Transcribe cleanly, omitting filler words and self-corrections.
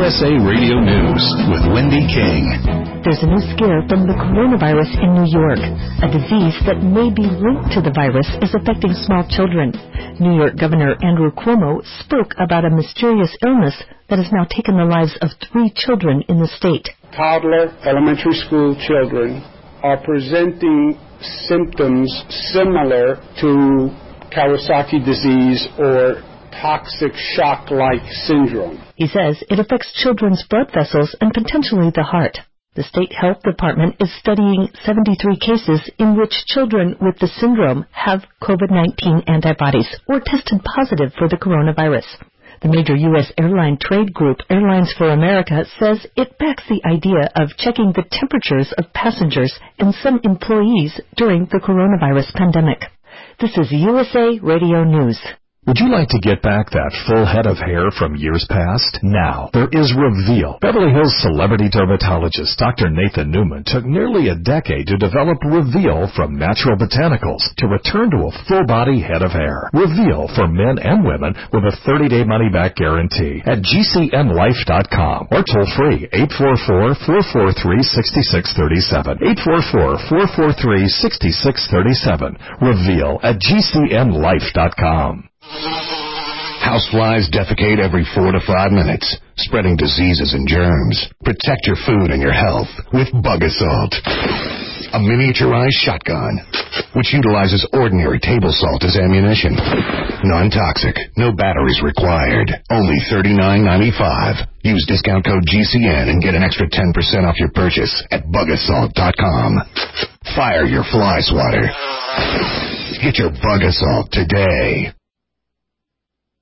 USA Radio News with Wendy King. There's a new scare from the coronavirus in New York. A disease that may be linked to the virus is affecting small children. New York Governor Andrew Cuomo spoke about a mysterious illness that has now taken the lives of 3 children in the state. Toddler, elementary school children are presenting symptoms similar to Kawasaki disease or toxic shock-like syndrome. He says it affects children's blood vessels and potentially the heart. The state health department is studying 73 cases in which children with the syndrome have COVID-19 antibodies or tested positive for the coronavirus. The major U.S. airline trade group, Airlines for America, says it backs the idea of checking the temperatures of passengers and some employees during the coronavirus pandemic. This is USA Radio News. Would you like to get back that full head of hair from years past? Now, there is Reveal. Beverly Hills celebrity dermatologist Dr. Nathan Newman took nearly a decade to develop Reveal from natural botanicals to return to a full-body head of hair. Reveal for men and women with a 30-day money-back guarantee at GCNlife.com or toll-free 844-443-6637. 844-443-6637. Reveal at GCNlife.com. Houseflies defecate every 4 to 5 minutes, spreading diseases and germs. Protect your food and your health with Bug Assault, a miniaturized shotgun which utilizes ordinary table salt as ammunition. Non-toxic, no batteries required. Only $39.95. Use discount code GCN and get an extra 10% off your purchase at bugassault.com. Fire your fly swatter. Get your Bug Assault today.